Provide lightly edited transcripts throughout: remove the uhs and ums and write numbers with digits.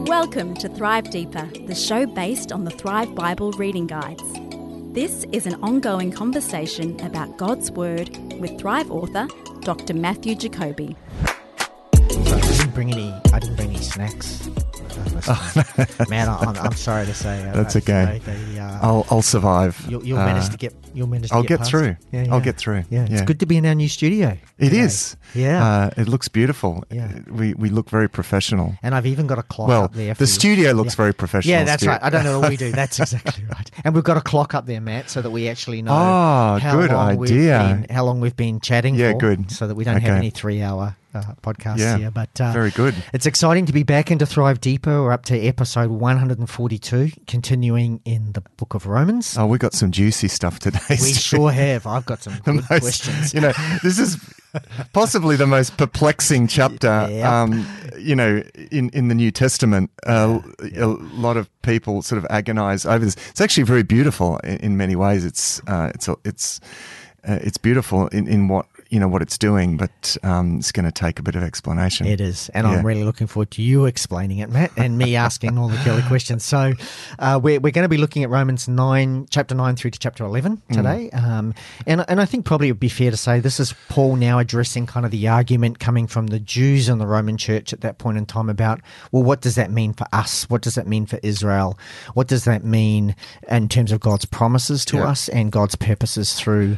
Welcome to Thrive Deeper, the show based on the Thrive Bible reading guides. This is an ongoing conversation about God's Word with Thrive author, Dr. Matthew Jacoby. I didn't bring any snacks. Man, I'm sorry to say. That's okay. I'll survive. You'll manage to get. I'll get past. through. Yeah. I'll get through. Yeah, it's good to be in our new studio. It is. Yeah. It looks beautiful. Yeah. We look very professional. And I've even got a clock up there. The studio looks very professional. Yeah, that's Stu. right. I don't know what we do. That's exactly right. And we've got a clock up there, Matt, so that we actually know how long we've been chatting for. Yeah, good. So that we don't have any 3-hour podcasts here. But very good. It's exciting to be back into Thrive Deeper. We're up to episode 142, continuing in the book of Romans. Oh, we got some juicy stuff today. We Stu. sure have. I've got some good questions. This is possibly the most perplexing chapter, in the New Testament. A lot of people sort of agonize over this. It's actually very beautiful in many ways. It's beautiful in what it's doing, but it's going to take a bit of explanation. It is, and I'm really looking forward to you explaining it, Matt, and me asking all the Kelly questions. So we're going to be looking at Romans 9, chapter 9 through to chapter 11 today. And I think probably it would be fair to say this is Paul now addressing kind of the argument coming from the Jews in the Roman church at that point in time about, well, what does that mean for us? What does that mean for Israel? What does that mean in terms of God's promises to us and God's purposes through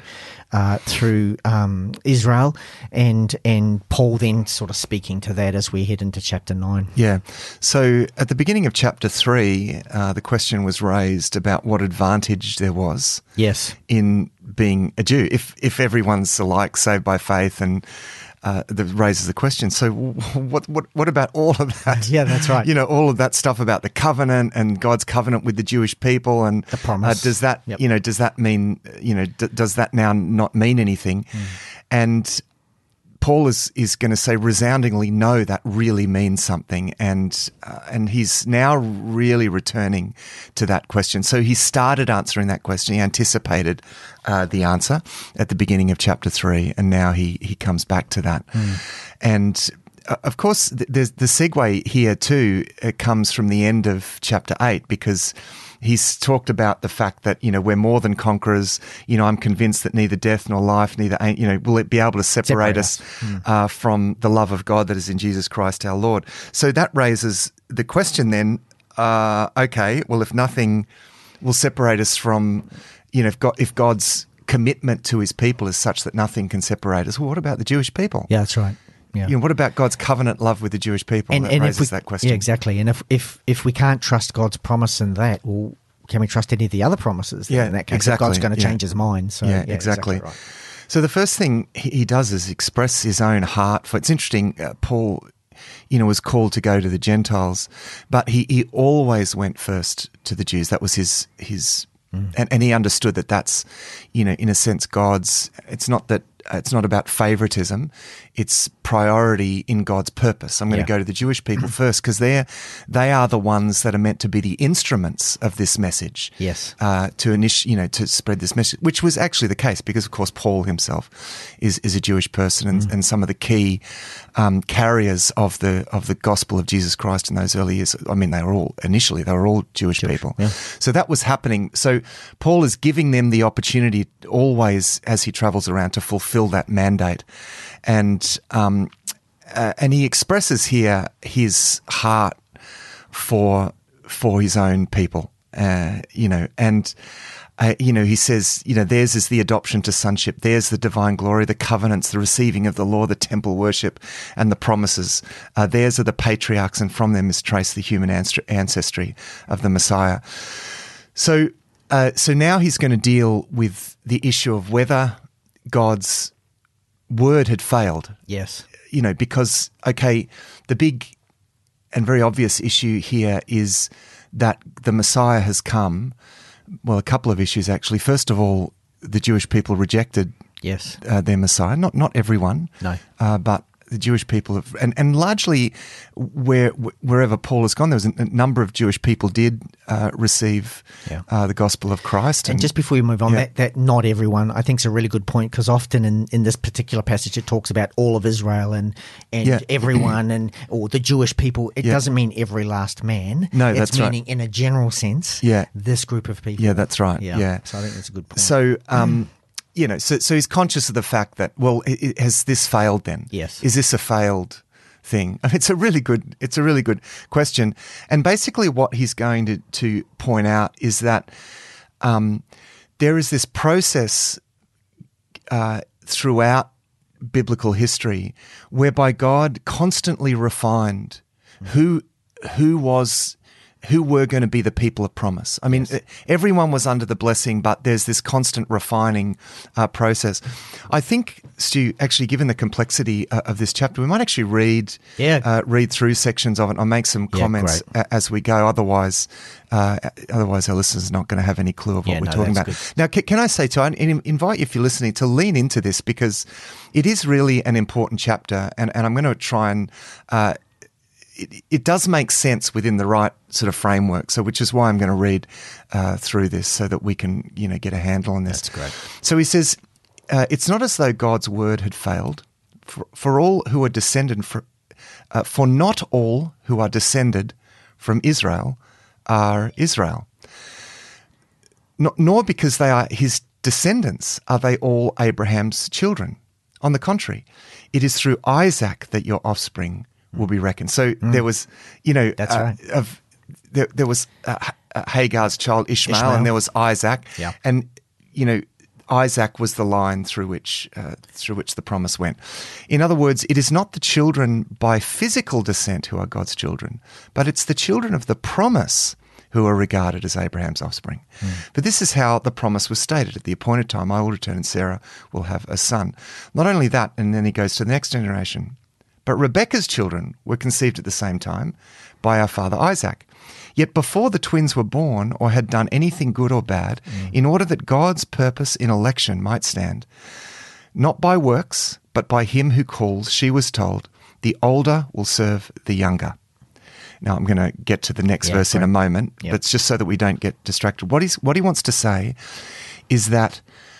Israel, and Paul then sort of speaking to that as we head into chapter 9. Yeah. So at the beginning of chapter 3, the question was raised about what advantage there was in being a Jew. If everyone's alike, saved by faith, and that raises the question. So what about all of that? Yeah, that's right. All of that stuff about the covenant and God's covenant with the Jewish people, and the promise. Does that does that mean does that now not mean anything? And Paul is going to say resoundingly, no, that really means something, and he's now really returning to that question. So he started answering that question. He anticipated the answer at the beginning of chapter 3, and now he comes back to that. And of course, there's the segue here too. It comes from the end of chapter 8, because he's talked about the fact that, we're more than conquerors. I'm convinced that neither death nor life, will it be able to separate us from the love of God that is in Jesus Christ our Lord. So that raises the question then, okay, well, if nothing will separate us from, if God's commitment to his people is such that nothing can separate us, well, what about the Jewish people? Yeah, that's right. Yeah. What about God's covenant love with the Jewish people? That raises that question. Yeah, exactly. And if we can't trust God's promise in that, well, can we trust any of the other promises? In that case, exactly. God's going to change his mind. So, exactly right. So the first thing he does is express his own heart for. It's interesting. Paul, was called to go to the Gentiles, but he always went first to the Jews. That was his. And he understood that that's, in a sense, God's. It's not about favoritism. It's priority in God's purpose. I'm going to go to the Jewish people first, because they are the ones that are meant to be the instruments of this message. Yes. To spread this message, which was actually the case, because of course Paul himself is a Jewish person, and some of the key carriers of the gospel of Jesus Christ in those early years. I mean, they were all Jewish people. Yeah. So that was happening. So Paul is giving them the opportunity always, as he travels around, to fulfill that mandate. And he expresses here his heart for his own people, he says, theirs is the adoption to sonship, theirs the divine glory, the covenants, the receiving of the law, the temple worship, and the promises. Theirs are the patriarchs, and from them is traced the human ancestry of the Messiah. So now he's going to deal with the issue of whether God's word had failed. Yes. Because, the big and very obvious issue here is that the Messiah has come. Well, a couple of issues, actually. First of all, the Jewish people rejected their Messiah. Not everyone, no, but the Jewish people have, and largely wherever Paul has gone, there was a number of Jewish people did receive the gospel of Christ. And just before you move on, that not everyone, I think is a really good point, because often in this particular passage it talks about all of Israel and everyone or the Jewish people. It doesn't mean every last man. No, it's that's right. meaning in a general sense, this group of people. Yeah, that's right. Yeah. So I think that's a good point. So, so he's conscious of the fact that, well, has this failed then? Yes. Is this a failed thing? I mean, it's a really good question. And basically what he's going to point out is that there is this process throughout biblical history whereby God constantly refined who were going to be the people of promise. I mean, everyone was under the blessing, but there's this constant refining process. I think, Stu, actually, given the complexity of this chapter, we might actually read through sections of it. I'll make some comments as we go. Otherwise, our listeners are not going to have any clue of what we're talking about. Good. Now, can I say, I invite you, if you're listening, to lean into this, because it is really an important chapter, and I'm going to try and it does make sense within the right sort of framework. So, which is why I'm going to read through this so that we can, get a handle on this. That's great. So he says, it's not as though God's word had failed, for all who are descended for not all who are descended from Israel are Israel. Nor because they are his descendants are they all Abraham's children. On the contrary, it is through Isaac that your offspring will be reckoned. So there was, that's right. There was Hagar's child Ishmael, and there was Isaac, and Isaac was the line through which the promise went. In other words, it is not the children by physical descent who are God's children, but it's the children of the promise who are regarded as Abraham's offspring. But this is how the promise was stated: at the appointed time I will return, and Sarah will have a son. Not only that, and then he goes to the next generation. But Rebekah's children were conceived at the same time by our father Isaac. Yet before the twins were born or had done anything good or bad, in order that God's purpose in election might stand, not by works, but by him who calls, she was told, the older will serve the younger. Now, I'm going to get to the next verse in a moment, but it's just so that we don't get distracted. What he wants to say is that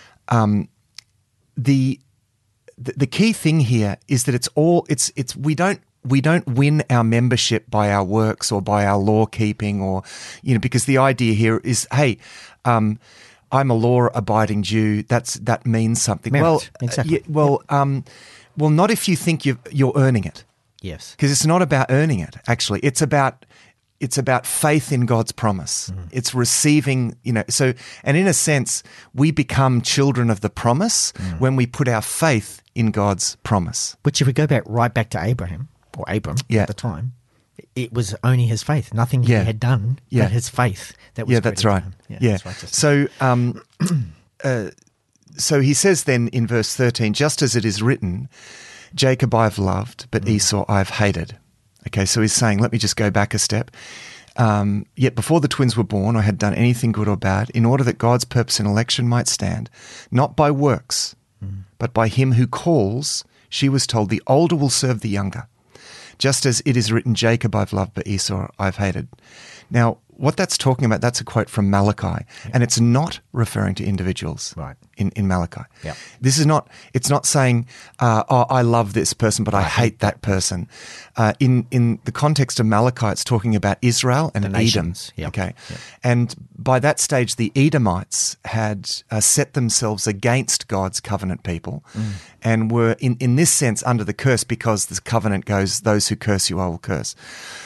the key thing here is that we don't win our membership by our works or by our law keeping, or because the idea here is, hey, I'm a law-abiding Jew. That means something. Merit, well, exactly. Not if you think you're earning it. Yes, because it's not about earning it. Actually, it's about faith in God's promise. It's receiving, So, and in a sense, we become children of the promise when we put our faith in God's promise. Which, if we go right back to Abraham, or Abram at the time, it was only his faith, nothing he had done, but his faith that was that's right. That's right. So he says then in verse 13, just as it is written, Jacob I've loved, but Esau I've hated. Okay, so he's saying, let me just go back a step. Yet before the twins were born or had done anything good or bad, in order that God's purpose in election might stand, not by works, but by him who calls, she was told, the older will serve the younger. Just as it is written, Jacob I've loved, but Esau I've hated. Now, what that's talking about, that's a quote from Malachi, and it's not referring to individuals in Malachi. Yeah. This is not, it's not saying, I love this person, but I hate that person. In the context of Malachi, it's talking about Israel and Edom. Yep. Okay. Yep. And by that stage, the Edomites had set themselves against God's covenant people and were, in this sense, under the curse, because the covenant goes, those who curse you, I will curse.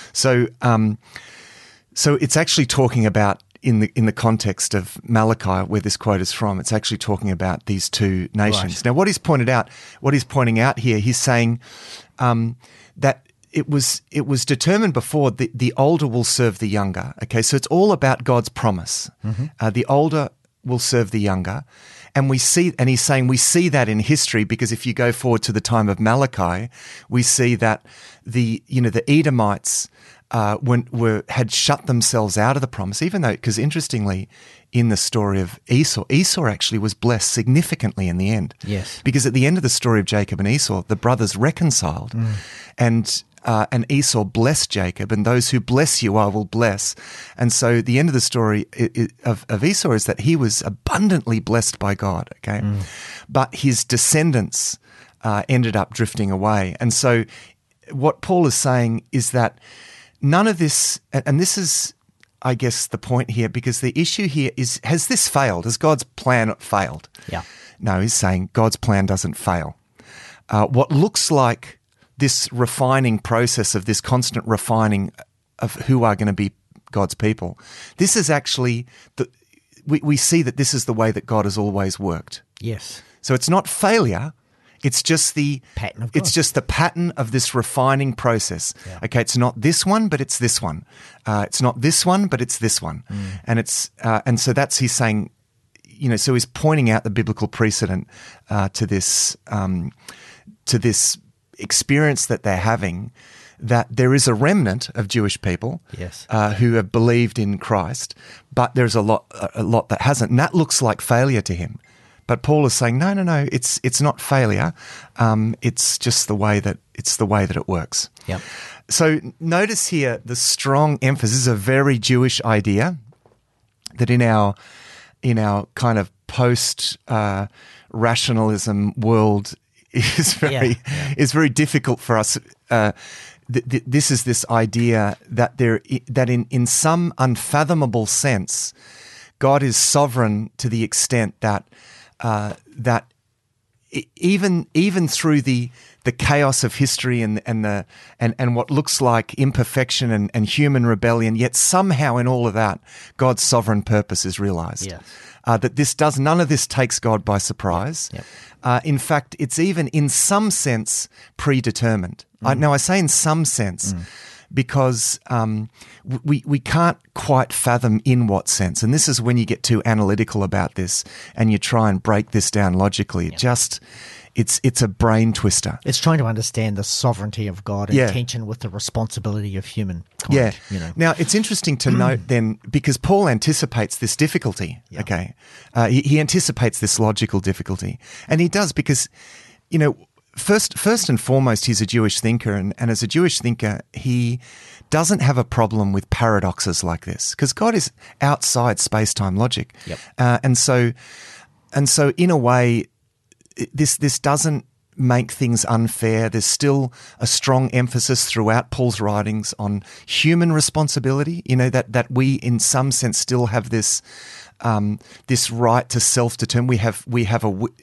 So it's actually talking about, in the context of Malachi, where this quote is from, it's actually talking about these two nations. Right. Now, what he's pointing out here, he's saying that it was determined before the older will serve the younger. Okay, so it's all about God's promise. The older will serve the younger. And he's saying we see that in history, because if you go forward to the time of Malachi, we see that the Edomites had shut themselves out of the promise, even though, because interestingly, in the story of Esau actually was blessed significantly in the end. Yes. Because at the end of the story of Jacob and Esau, the brothers reconciled, and Esau blessed Jacob, and those who bless you I will bless. And so the end of the story of Esau is that he was abundantly blessed by God, okay? But his descendants ended up drifting away. And so what Paul is saying is that none of this, and this is, I guess, the point here, because the issue here is, has this failed? Has God's plan failed? Yeah. No, he's saying God's plan doesn't fail. What looks like this refining process of this constant refining of who are going to be God's people, this is actually, we see that this is the way that God has always worked. Yes. So it's not failure. It's just the pattern of God. It's just the pattern of this refining process. Yeah. Okay, it's not this one, but it's this one. It's not this one, but it's this one. And it's and so that's, he's saying, so he's pointing out the biblical precedent to this experience that they're having, that there is a remnant of Jewish people, yes, who have believed in Christ, but there's a lot that hasn't, and that looks like failure to him. But Paul is saying, no, it's not failure. It's just the way that it works. Yep. So notice here the strong emphasis. This is a very Jewish idea that in our kind of post rationalism world is very difficult for us. This is this idea that in some unfathomable sense, God is sovereign to the extent that even through the chaos of history and what looks like imperfection and human rebellion, yet somehow in all of that, God's sovereign purpose is realized. Yes. That none of this takes God by surprise. Yep. In fact, it's even in some sense predetermined. Now I say in some sense because we can't quite fathom in what sense. And this is when you get too analytical about this and you try and break this down logically. It's a brain twister. It's trying to understand the sovereignty of God in tension with the responsibility of humankind. Yeah. Now, it's interesting to note then, because Paul anticipates this difficulty, okay? He anticipates this logical difficulty. And he does because, first and foremost, he's a Jewish thinker. And as a Jewish thinker, he doesn't have a problem with paradoxes like this because God is outside space-time logic. Yep. And so in a way, this doesn't make things unfair. There's still a strong emphasis throughout Paul's writings on human responsibility, that we in some sense still have this right to self-determine. We have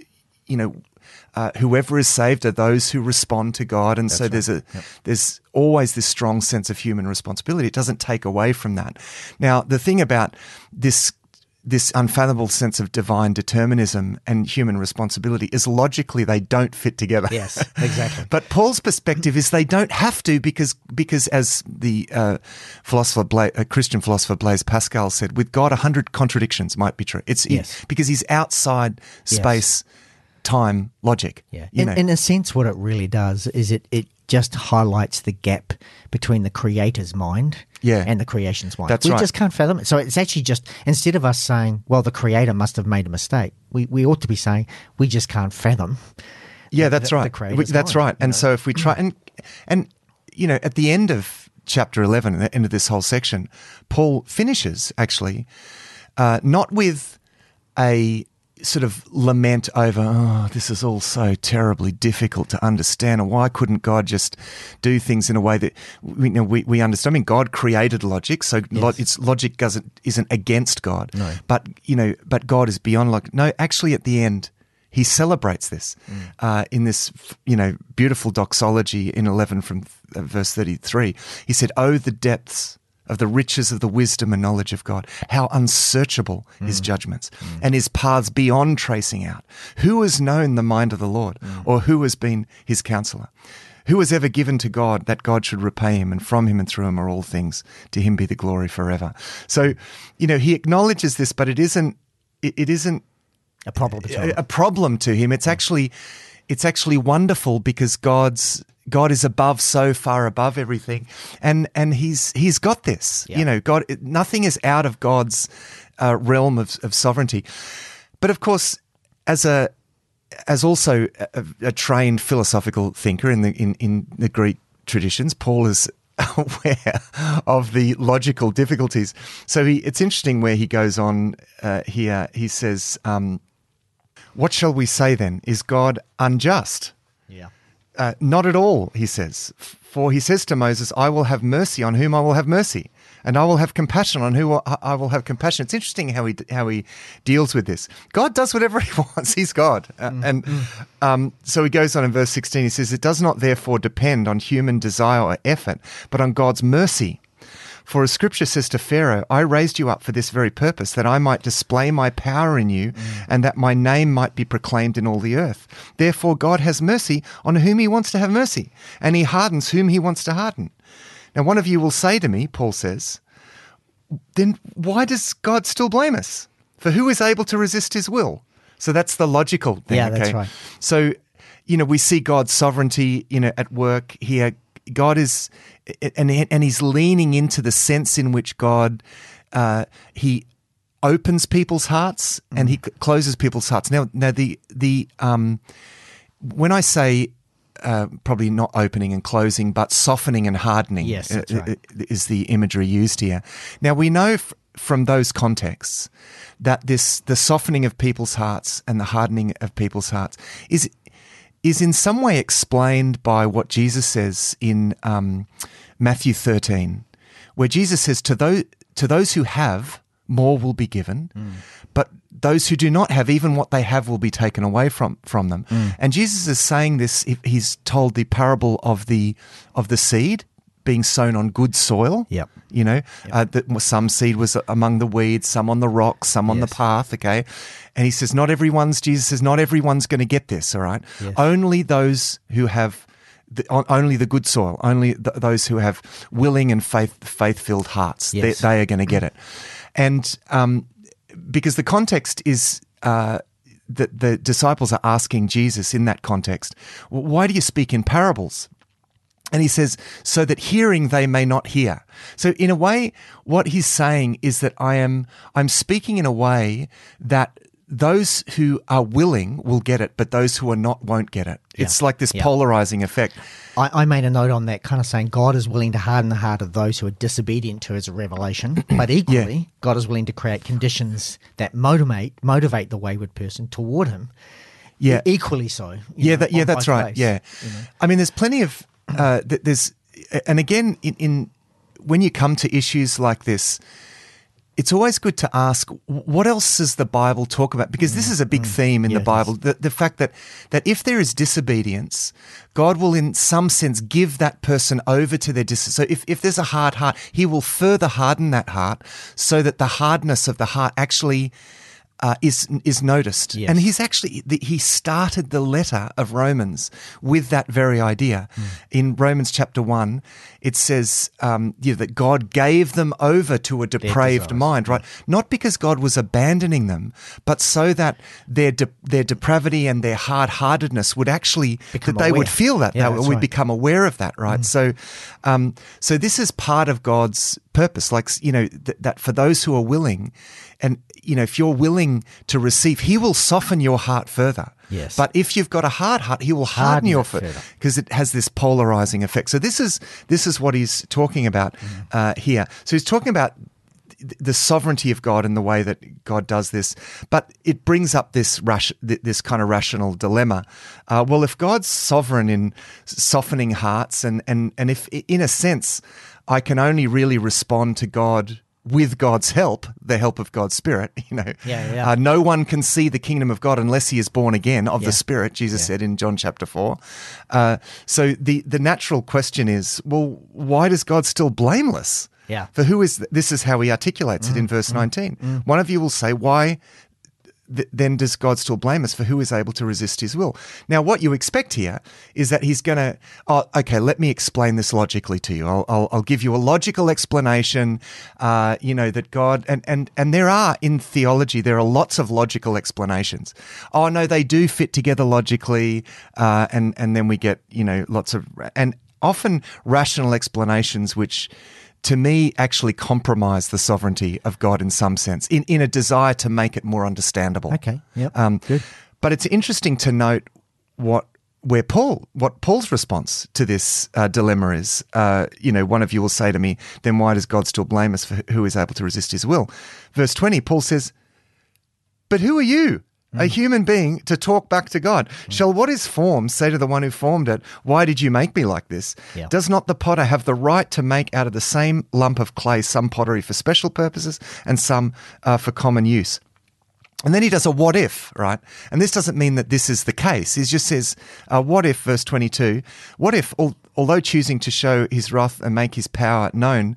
whoever is saved are those who respond to God. And That's so there's always this strong sense of human responsibility. It doesn't take away from that. Now, the thing about this unfathomable sense of divine determinism and human responsibility is logically they don't fit together. Yes, exactly. But Paul's perspective is they don't have to because as the Christian philosopher Blaise Pascal said, with God 100 contradictions might be true. Because he's outside space, time, logic. Yeah. In a sense, what it really does is it just highlights the gap between the creator's mind and the creation's mind. That's right. We just can't fathom it. So it's actually just, instead of us saying, well, the creator must have made a mistake, we ought to be saying, we just can't fathom. Yeah, that's right. The creator's that's mind, right. And so if we try, and at the end of chapter 11, at the end of this whole section, Paul finishes actually not with a sort of lament over, this is all so terribly difficult to understand, and why couldn't God just do things in a way that we understand? I mean, God created logic, so its logic isn't against God. No. But God is beyond logic. No, actually, at the end, he celebrates this in this beautiful doxology in 11 from verse 33. He said, "Oh, the depths of the riches of the wisdom and knowledge of God. How unsearchable his judgments and his paths beyond tracing out. Who has known the mind of the Lord, or who has been his counselor? Who has ever given to God that God should repay him, and from him and through him are all things. To him be the glory forever." So, he acknowledges this, but it isn't A problem to him. a problem to him. It's actually wonderful because God's God is above, so far above everything, and he's got this. Yeah. You know, God, nothing is out of God's realm of sovereignty. But of course, as also a trained philosophical thinker in the Greek traditions, Paul is aware of the logical difficulties. So it's interesting where he goes on here. He says, "What shall we say then? Is God unjust?" Yeah. Not at all, he says. For he says to Moses, "I will have mercy on whom I will have mercy, and I will have compassion on whom I will have compassion." It's interesting how he deals with this. God does whatever he wants. He's God. So he goes on in verse 16. He says, "It does not therefore depend on human desire or effort, but on God's mercy. For as Scripture says to Pharaoh, I raised you up for this very purpose, that I might display my power in you, and that my name might be proclaimed in all the earth. Therefore God has mercy on whom he wants to have mercy, and he hardens whom he wants to harden." Now one of you will say to me, Paul says, "Then why does God still blame us? For who is able to resist his will?" So that's the logical thing. Yeah, okay? that's right. So, we see God's sovereignty, at work here. God is, and he's leaning into the sense in which God, he opens people's hearts and he closes people's hearts. Now the when I say probably not opening and closing, but softening and hardening, yes, that's right, is the imagery used here. Now we know from those contexts that the softening of people's hearts and the hardening of people's hearts is in some way explained by what Jesus says in Matthew 13, where Jesus says, to those who have, more will be given, but those who do not have, even what they have will be taken away from them. And Jesus is saying this, he's told the parable of the seed being sown on good soil. Yep. That some seed was among the weeds, some on the rocks, some on the path, okay? And he says, Jesus says, not everyone's going to get this, all right? Yes. Only those who have, only the good soil, only those who have willing and faith-filled hearts, yes, they are going to get it. And because the context is that the disciples are asking Jesus in that context, why do you speak in parables? And he says, so that hearing they may not hear. So in a way, what he's saying is that I'm speaking in a way that those who are willing will get it, but those who are not won't get it. Yeah. It's like this polarizing effect. I made a note on that, kind of saying God is willing to harden the heart of those who are disobedient to his revelation, but equally, God is willing to create conditions that motivate the wayward person toward him. Yeah, equally so. That's right. Ways, yeah, I mean, there's plenty of and again, in when you come to issues like this, it's always good to ask, what else does the Bible talk about? Because this is a big theme in the Bible, the fact that if there is disobedience, God will in some sense give that person over to their disobedience. So if there's a hard heart, he will further harden that heart so that the hardness of the heart actually is noticed. Yes. And he started the letter of Romans with that very idea. In Romans chapter 1, it says that God gave them over to a depraved mind, right? Not because God was abandoning them, but so that their depravity and their hard-heartedness would actually, become that they aware. would feel that, they would right. become aware of that, right? So this is part of God's purpose, like, that for those who are willing, and, if you're willing to receive, he will soften your heart further. Yes. But if you've got a hard heart, he will harden your foot, because it has this polarizing effect. So this is what he's talking about here. So he's talking about the sovereignty of God and the way that God does this, but it brings up this kind of rational dilemma. Well, if God's sovereign in softening hearts, and if, in a sense, I can only really respond to God with God's help, the help of God's Spirit, no one can see the kingdom of God unless he is born again of the Spirit, Jesus said in John chapter 4. So the natural question is, well, why does God still blameless? Yeah. For this is how he articulates it in verse 19. One of you will say, why then does God still blame us? For who is able to resist his will? Now, what you expect here is that he's going to, okay, let me explain this logically to you. I'll give you a logical explanation, that God, and there are, in theology, there are lots of logical explanations. Oh, no, they do fit together logically, and then we get, lots of, and often rational explanations which, to me, actually compromise the sovereignty of God in some sense, in a desire to make it more understandable. Okay, yep, good. But it's interesting to note what Paul's response to this dilemma is. One of you will say to me, then why does God still blame us for who is able to resist his will? Verse 20, Paul says, but who are you? A human being to talk back to God. Shall what is formed say to the one who formed it, why did you make me like this? Yeah. Does not the potter have the right to make out of the same lump of clay some pottery for special purposes and some for common use? And then he does a what if, right? And this doesn't mean that this is the case. He just says, what if, verse 22, what if, although choosing to show his wrath and make his power known,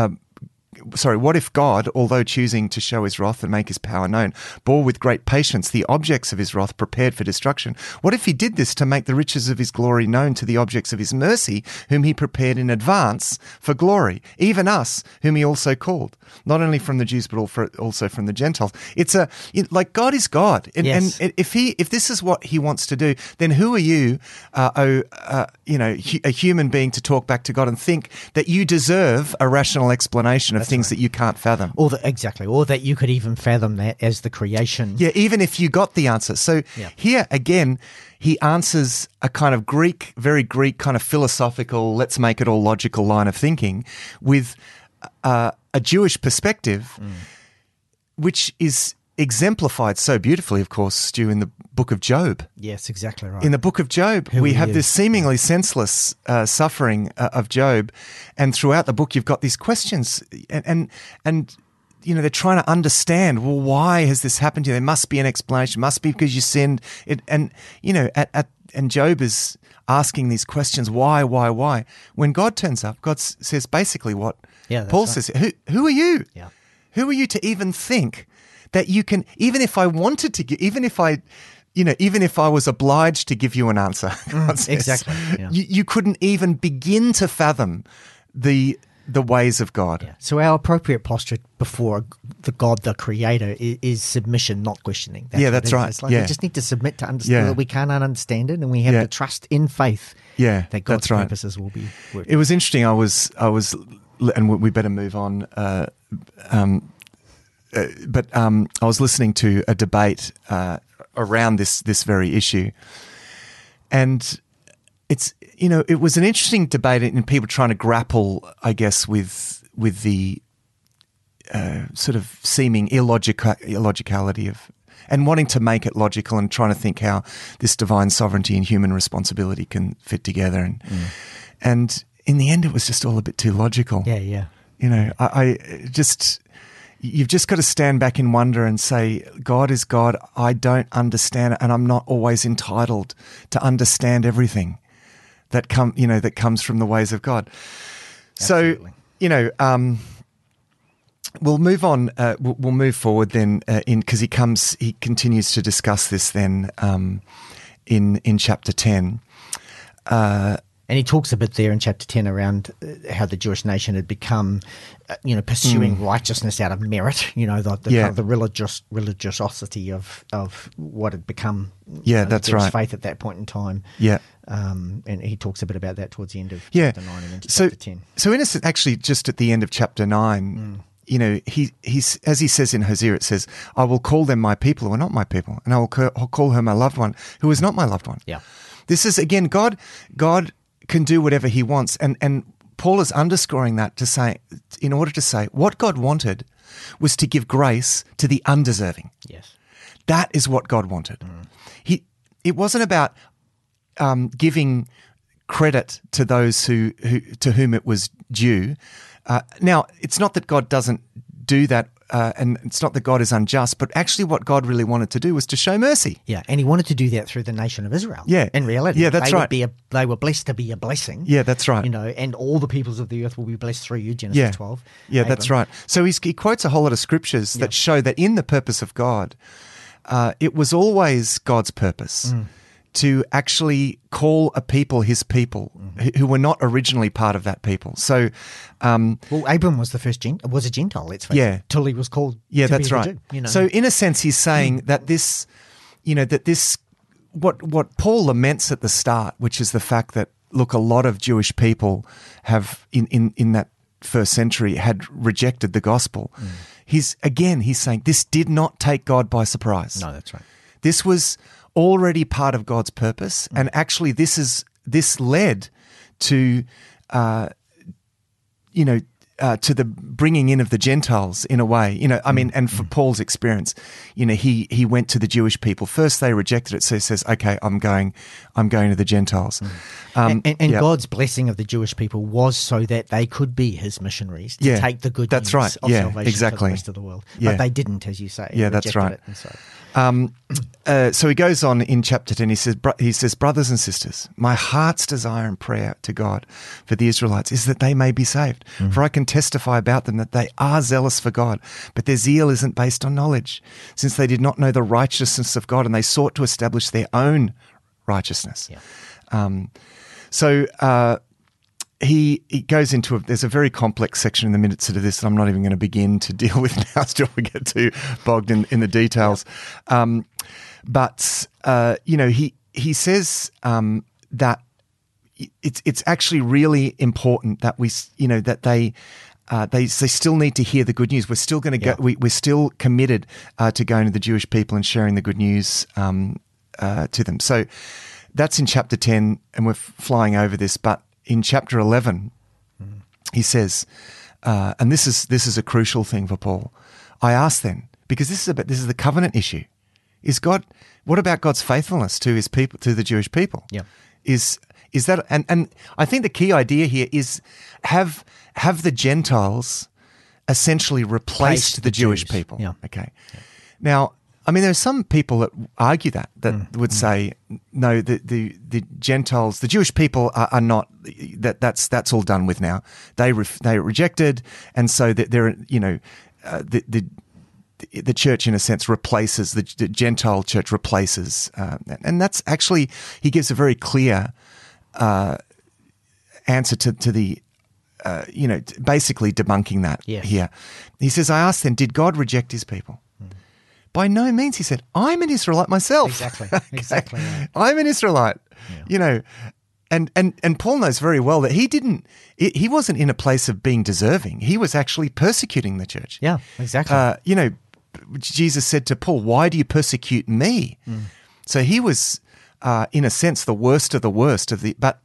what if God, although choosing to show his wrath and make his power known, bore with great patience the objects of his wrath prepared for destruction? What if he did this to make the riches of his glory known to the objects of his mercy, whom he prepared in advance for glory, even us, whom he also called, not only from the Jews, but also from the Gentiles? Like God is God. Yes. And if this is what he wants to do, then who are you, a human being, to talk back to God and think that you deserve a rational explanation of things that you can't fathom. Or that you could even fathom that as the creation. Yeah, even if you got the answer. So here, again, he answers a kind of very Greek kind of philosophical, let's make it all logical line of thinking with a Jewish perspective, which is exemplified so beautifully, of course, Stu, in the book of Job. Yes, exactly right. In the book of Job, we have this seemingly senseless suffering of Job, and throughout the book, you've got these questions, and they're trying to understand. Well, why has this happened to you? There must be an explanation. It must be because you sinned. And Job is asking these questions. Why? When God turns up, God says basically what Paul says. Who are you? Yeah. Who are you to even think that you can, even if I wanted to give, even if I was obliged to give you an answer, exactly. Yeah. You couldn't even begin to fathom the ways of God. Yeah. So our appropriate posture before the God, the Creator, is submission, not questioning. That's right. It's like we just need to submit to understand that we can't understand it, and we have to trust in faith that God's purposes will be working. It was interesting. I was, and we better move on. But I was listening to a debate around this very issue, and it was an interesting debate in people trying to grapple, I guess, with the sort of seeming illogicality of, and wanting to make it logical and trying to think how this divine sovereignty and human responsibility can fit together, and in the end, it was just all a bit too logical. Yeah. You've just got to stand back in wonder and say, God is God. I don't understand it, and I'm not always entitled to understand everything that comes from the ways of God. Absolutely. So, we'll move on. We'll move forward then, because he continues to discuss this then in chapter 10. And he talks a bit there in chapter 10 around how the Jewish nation had become, pursuing righteousness out of merit, kind of the religiosity of what had become that's Jewish right. faith at that point in time. Yeah. And he talks a bit about that towards the end of chapter 9 and into chapter 10. So in essence, actually, just at the end of chapter 9, he's as he says in Hosea, it says, I will call them my people who are not my people, and I will call her my loved one who is not my loved one. Yeah. This is, again, God can do whatever he wants. And Paul is underscoring that in order to say what God wanted was to give grace to the undeserving. Yes. That is what God wanted. It wasn't about giving credit to those to whom it was due. Now, it's not that God doesn't do that, and it's not that God is unjust, but actually what God really wanted to do was to show mercy. Yeah, and he wanted to do that through the nation of Israel. Yeah. In reality. Yeah, that's right. They were blessed to be a blessing. Yeah, that's right. And all the peoples of the earth will be blessed through you, Genesis 12. Yeah, that's right. So he quotes a whole lot of scriptures that show that in the purpose of God, it was always God's purpose to actually call a people his people who were not originally part of that people. So, well, Abram was the first was a Gentile. Let's face it, till he was called. Yeah, to that's be a right. Jew, So, in a sense, he's saying that this, what Paul laments at the start, which is the fact that, look, a lot of Jewish people have in that first century had rejected the gospel. He's saying this did not take God by surprise. No, that's right. This was already part of God's purpose, and actually this led to to the bringing in of the Gentiles in a way, and for Paul's experience, he went to the Jewish people first. They rejected it, so he says, "Okay, I'm going to the Gentiles." God's blessing of the Jewish people was so that they could be His missionaries to take the good news of salvation for the rest of the world. But they didn't, as you say. Yeah, that's right. It, and so. So he goes on in chapter 10, he says, brothers and sisters, my heart's desire and prayer to God for the Israelites is that they may be saved. For I can testify about them that they are zealous for God, but their zeal isn't based on knowledge, since they did not know the righteousness of God and they sought to establish their own righteousness. He goes into there's a very complex section in the minutes to this that I'm not even going to begin to deal with now, still we get too bogged in the details. He says that it's actually really important that that they still need to hear the good news. We're still going to go. We're still committed to going to the Jewish people and sharing the good news to them. So that's in chapter 10, and we're flying over this, but in chapter 11, he says, and this is a crucial thing for Paul. I ask then, because this is the covenant issue. What about God's faithfulness to His people, to the Jewish people? Yeah, is that and I think the key idea here is have the Gentiles essentially replaced the Jewish people? Yeah. Okay. Yeah. Now, I mean, there are some people that argue that would say, no, the Gentiles, the Jewish people are not, that's all done with now. They rejected, and so they're the church in a sense replaces the Gentile church replaces, and that's actually, he gives a very clear answer to the. Basically debunking that here. He says, I asked then, did God reject His people? By no means, he said, I'm an Israelite myself. Exactly. Exactly. Right. I'm an Israelite, and Paul knows very well that he wasn't in a place of being deserving. He was actually persecuting the church. Yeah, exactly. Jesus said to Paul, why do you persecute me? So he was, in a sense, the worst of the worst but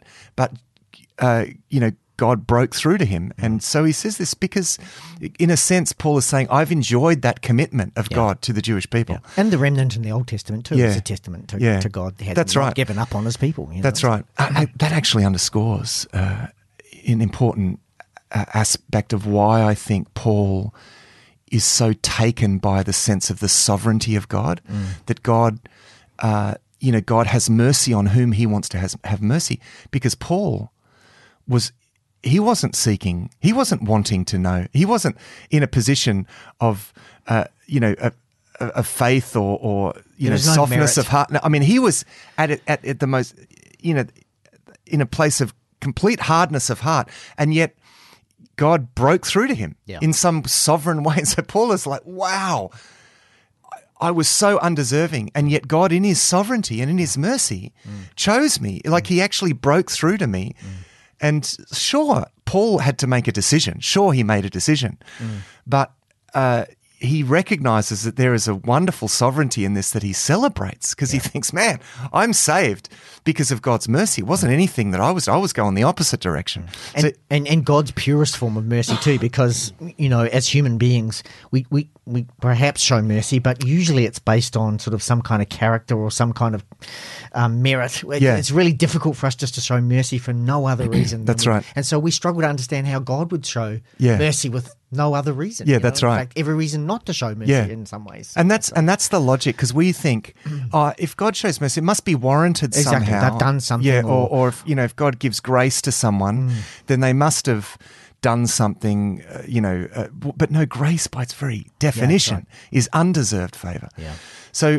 God broke through to him. And so he says this because, in a sense, Paul is saying, I've enjoyed that commitment of God to the Jewish people. Yeah. And the remnant in the Old Testament, too, is a testament to God. He hasn't not given up on His people. That's right. That actually underscores an important aspect of why I think Paul is so taken by the sense of the sovereignty of God, that God has mercy on whom He wants to have mercy. Because Paul he wasn't wanting to know. He wasn't in a position of, a faith or softness of heart. No, I mean, he was at the most, in a place of complete hardness of heart, and yet God broke through to him in some sovereign way. And so Paul is like, wow, I was so undeserving, and yet God, in His sovereignty and in His mercy, chose me. Like He actually broke through to me. And sure, Paul had to make a decision. Sure, he made a decision. But he recognizes that there is a wonderful sovereignty in this that he celebrates, because he thinks, man, I'm saved because of God's mercy. It wasn't anything that I was going the opposite direction. And God's purest form of mercy too, because, as human beings, we perhaps show mercy, but usually it's based on sort of some kind of character or some kind of merit. It's really difficult for us just to show mercy for no other reason. That's right. And so we struggle to understand how God would show mercy with no other reason. Yeah, that's right. In fact, every reason not to show mercy in some ways. And that's the logic, because we think, if God shows mercy, it must be warranted somehow. They've done something. Yeah, or if God gives grace to someone, then they must have done something, but no, grace by its very definition is undeserved favor. Yeah. So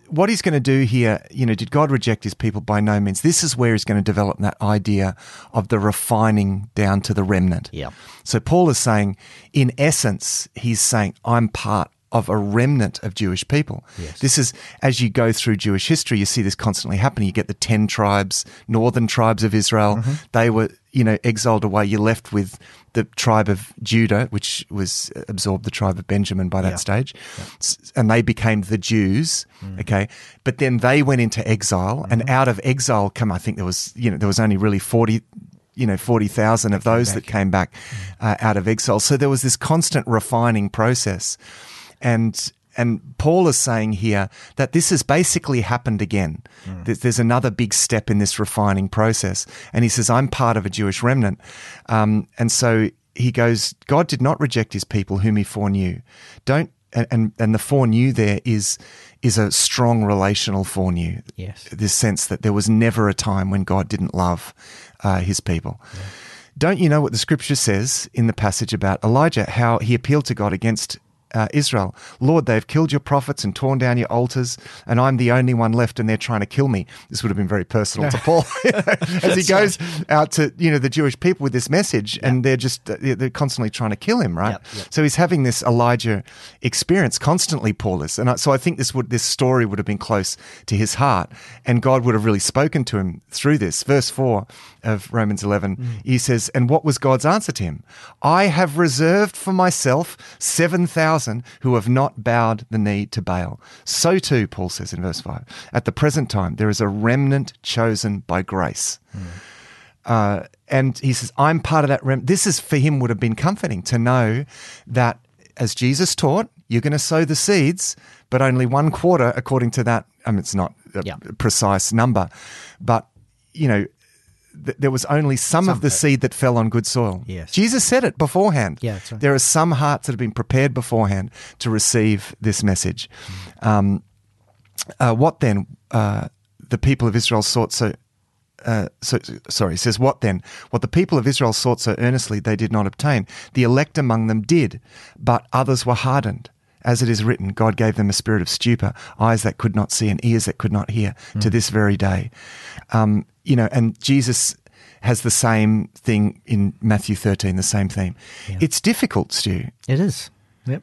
what he's going to do here, did God reject his people? By no means. This is where he's going to develop that idea of the refining down to the remnant. Yeah. So Paul is saying, in essence, he's saying, I'm part of a remnant of Jewish people. Yes. This is, as you go through Jewish history, you see this constantly happening. You get the 10 tribes, northern tribes of Israel. Mm-hmm. They were, exiled away. You're left with the tribe of Judah, which was absorbed the tribe of Benjamin by that stage. Yeah. And they became the Jews, okay? But then they went into exile, and out of exile I think there was only really 40,000 of those that came back out of exile. So there was this constant refining process. And Paul is saying here that this has basically happened again. There's another big step in this refining process. And he says, I'm part of a Jewish remnant. And so he goes, God did not reject his people whom he foreknew. And the foreknew there is a strong relational foreknew. Yes. This sense that there was never a time when God didn't love his people. Yeah. Don't you know what the scripture says in the passage about Elijah, how he appealed to God against Israel? Lord, they've killed your prophets and torn down your altars, and I'm the only one left, and they're trying to kill me. This would have been very personal to Paul as he goes out to the Jewish people with this message, and they're constantly trying to kill him, right? Yep. So he's having this Elijah experience constantly, Paul is, and so I think this story would have been close to his heart, and God would have really spoken to him through this. Verse 4 of Romans 11, he says, and what was God's answer to him? I have reserved for myself 7,000 who have not bowed the knee to Baal. So too, Paul says in verse 5, at the present time, there is a remnant chosen by grace. And he says, I'm part of that remnant. This is, for him, would have been comforting to know that as Jesus taught, you're going to sow the seeds, but only 1/4 according to that. It's not a precise number, but, there was only some of the seed that fell on good soil. Yes. Jesus said it beforehand. Yeah, that's right. There are some hearts that have been prepared beforehand to receive this message. What then? The people of Israel sought he says, what then? What the people of Israel sought so earnestly they did not obtain. The elect among them did, but others were hardened. As it is written, God gave them a spirit of stupor, eyes that could not see and ears that could not hear to this very day. And Jesus has the same thing in Matthew 13, the same theme. Yeah. It's difficult, Stu. It is. Yep.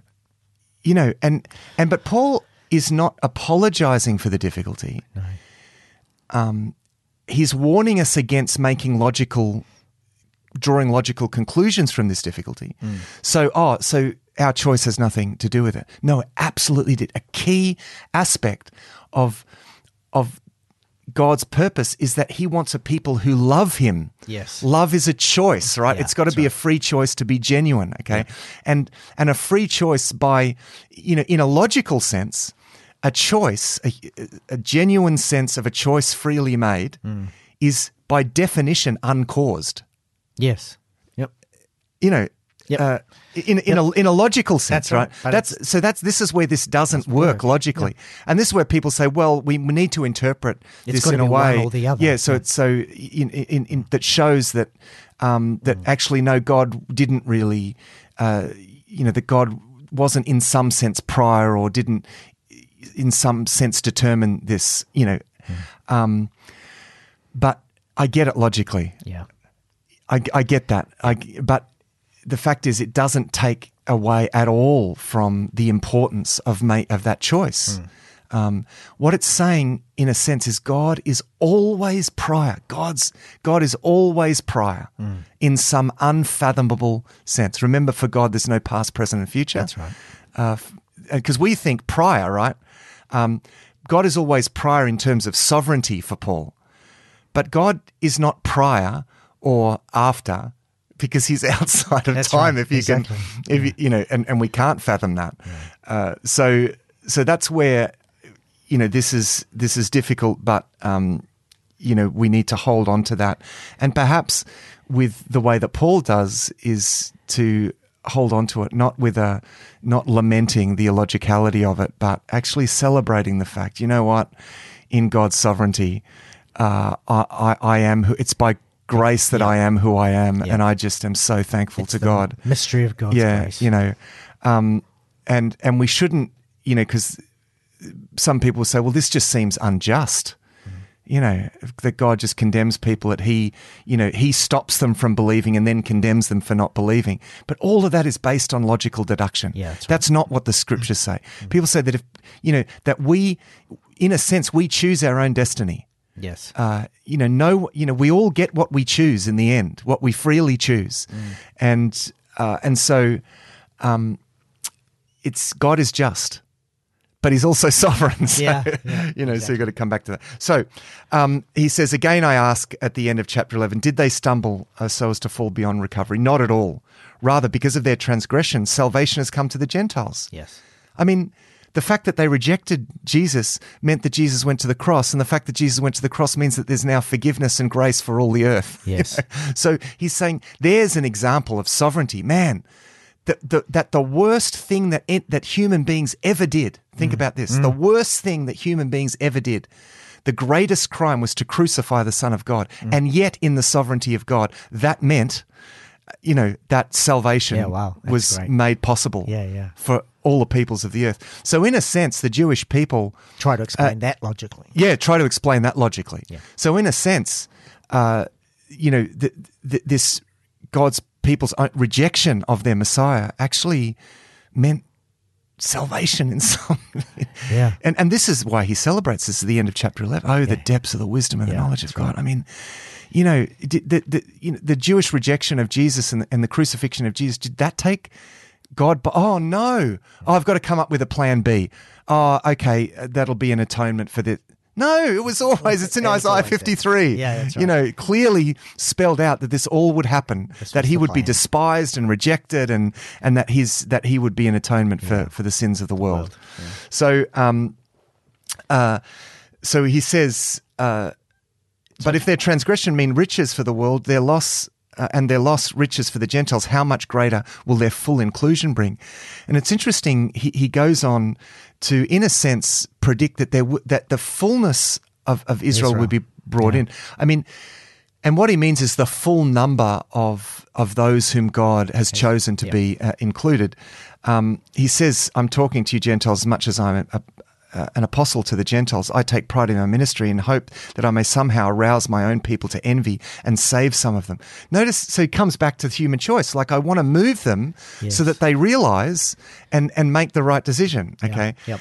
But Paul is not apologizing for the difficulty. No. He's warning us against drawing logical conclusions from this difficulty. So our choice has nothing to do with it. No, it absolutely did. A key aspect of God's purpose is that he wants a people who love him. Yes. Love is a choice, right? Yeah, it's got to be a free choice to be genuine, okay? Yeah. And a free choice by, in a logical sense, a choice, a genuine sense of a choice freely made is by definition uncaused. Yes. Yep. In a logical sense, that's right? This is where this doesn't work logically, and this is where people say, "Well, we need to interpret this in a way, one or the other." Yeah, so it's in that shows that that actually no, God didn't really, that God wasn't in some sense prior or didn't in some sense determine this, but I get it logically. Yeah, I get that, but. The fact is, it doesn't take away at all from the importance of that choice. What it's saying, in a sense, is God is always prior. God is always prior in some unfathomable sense. Remember, for God, there's no past, present, and future. That's right. Because we think prior, right? God is always prior in terms of sovereignty for Paul, but God is not prior or after. Because he's outside of time, right. And we can't fathom that. Yeah. So that's where, this is difficult, but we need to hold on to that, and perhaps with the way that Paul does is to hold on to it, not lamenting the illogicality of it, but actually celebrating the fact. You know what? In God's sovereignty, I am who. It's by grace that I am who I am, and I just am so thankful to God. Mystery of God's grace. And we shouldn't, because some people say, well, this just seems unjust. That God just condemns people, that he stops them from believing and then condemns them for not believing. But all of that is based on logical deduction. Yeah, that's right. That's not what the scriptures say. People say that that we, in a sense, we choose our own destiny. Yes. We all get what we choose in the end, what we freely choose. And so it's God is just, but he's also sovereign. So, exactly. So you've got to come back to that. So he says, again, I ask at the end of chapter 11, did they stumble so as to fall beyond recovery? Not at all. Rather, because of their transgression, salvation has come to the Gentiles. Yes. I mean, the fact that they rejected Jesus meant that Jesus went to the cross, and the fact that Jesus went to the cross means that there's now forgiveness and grace for all the earth. Yes. So he's saying there's an example of sovereignty. Man, that the worst thing that human beings ever did, think about this, the worst thing that human beings ever did, the greatest crime was to crucify the Son of God. And yet in the sovereignty of God, that meant, that salvation was great. made possible for all the peoples of the earth. So in a sense, the Jewish people... Try to explain that logically. Yeah, try to explain that logically. Yeah. So in a sense, this God's people's rejection of their Messiah actually meant salvation in some... Yeah. And this is why he celebrates this at the end of chapter 11. Oh, the depths of the wisdom and the knowledge of God. Right. I mean... the Jewish rejection of Jesus and the crucifixion of Jesus, did that take God? Oh, no. Oh, I've got to come up with a plan B. Oh, okay, that'll be an atonement for this. No, it was always, it's in Isaiah 53. Yeah, that's right. Clearly spelled out that this all would happen, that he would be despised and rejected and that he would be an atonement for the sins of the world. Yeah. So he says... but if their transgression mean riches for the world, their loss riches for the Gentiles, how much greater will their full inclusion bring? And it's interesting, he goes on to, in a sense, predict that that the fullness of Israel would be brought in. I mean, and what he means is the full number of those whom God has chosen to be included. He says, I'm talking to you Gentiles as much as I'm an apostle to the Gentiles. I take pride in my ministry and hope that I may somehow arouse my own people to envy and save some of them. Notice, so he comes back to the human choice. Like, I want to move them so that they realize and make the right decision. Okay. Yep.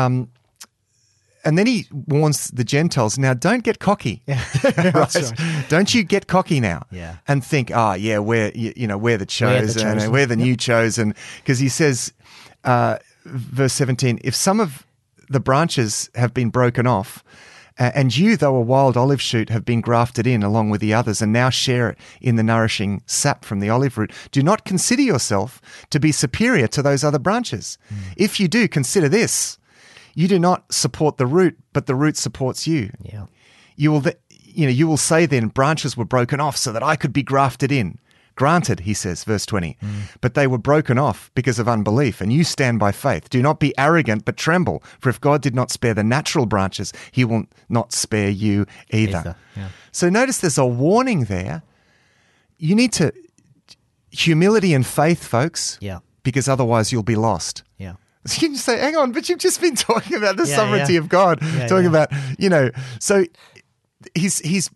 And then he warns the Gentiles, now don't get cocky. Right? Don't you get cocky now and think, we're the chosen, we're the new chosen. Because he says, verse 17, if some of the branches have been broken off, and you, though a wild olive shoot, have been grafted in along with the others and now share in the nourishing sap from the olive root, do not consider yourself to be superior to those other branches. If you do, consider this. You do not support the root, but the root supports you. Yeah. You will say then, branches were broken off so that I could be grafted in. Granted, he says, verse 20, but they were broken off because of unbelief, and you stand by faith. Do not be arrogant, but tremble, for if God did not spare the natural branches, he will not spare you either. Yeah. So notice there's a warning there. You need to, humility and faith, folks, because otherwise you'll be lost. Yeah. So you can say, hang on, but you've just been talking about the sovereignty of God, about, so he's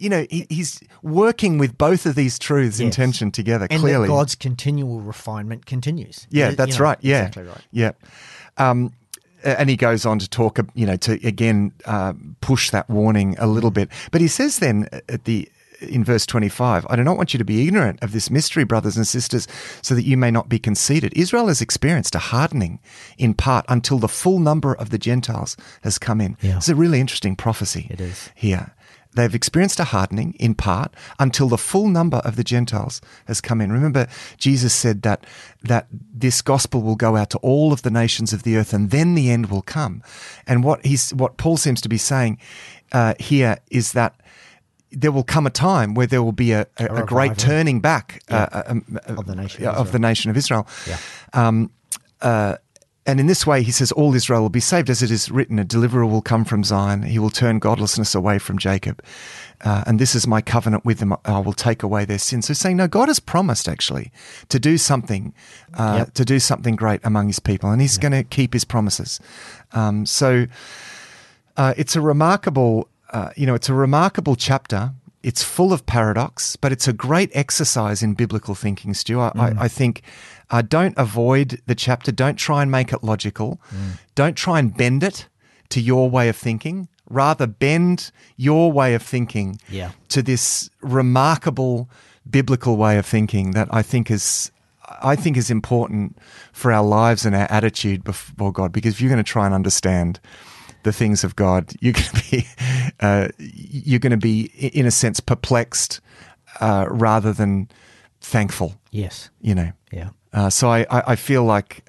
working with both of these truths in tension together, and clearly. And God's continual refinement continues. Yeah, that's right. Yeah. Exactly right. Yeah. And he goes on to talk, to again push that warning a little bit. But he says then in verse 25, I do not want you to be ignorant of this mystery, brothers and sisters, so that you may not be conceited. Israel has experienced a hardening in part until the full number of the Gentiles has come in. Yeah. It's a really interesting prophecy. It is. Here. They've experienced a hardening in part until the full number of the Gentiles has come in. Remember, Jesus said that this gospel will go out to all of the nations of the earth, and then the end will come. And what Paul seems to be saying here is that there will come a time where there will be a great turning back of the nation of Israel. Yeah. in this way, he says, all Israel will be saved. As it is written, a deliverer will come from Zion. He will turn godlessness away from Jacob. And this is my covenant with them. I will take away their sins. So saying, no, God has promised actually to do something, to do something great among his people. And he's going to keep his promises. So it's a remarkable, it's a remarkable chapter. It's full of paradox, but it's a great exercise in biblical thinking, Stu. I think don't avoid the chapter. Don't try and make it logical. Don't try and bend it to your way of thinking. Rather, bend your way of thinking to this remarkable biblical way of thinking that I think is important for our lives and our attitude before God. Because if you're going to try and understand the things of God, you're going to be in a sense perplexed rather than thankful. Yes. Yeah. So I feel like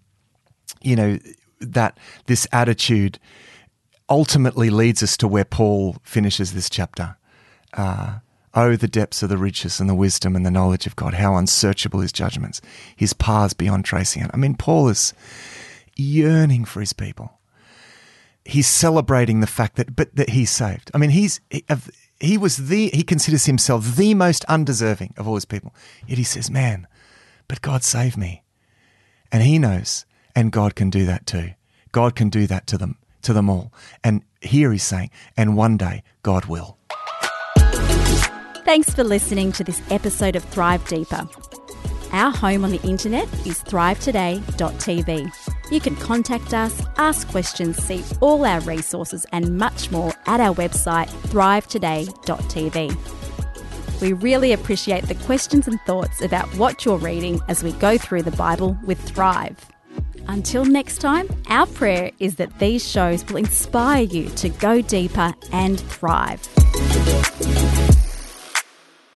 that this attitude ultimately leads us to where Paul finishes this chapter. Oh, the depths of the riches and the wisdom and the knowledge of God! How unsearchable his judgments, his paths beyond tracing out. I mean, Paul is yearning for his people. He's celebrating the fact that he's saved. I mean, he considers himself the most undeserving of all his people. Yet he says, man, but God saved me. And he knows, and God can do that too. God can do that to them all. And here he's saying, and one day God will. Thanks for listening to this episode of Thrive Deeper. Our home on the internet is thrivetoday.tv. You can contact us, ask questions, see all our resources and much more at our website thrivetoday.tv. We really appreciate the questions and thoughts about what you're reading as we go through the Bible with Thrive. Until next time, our prayer is that these shows will inspire you to go deeper and thrive.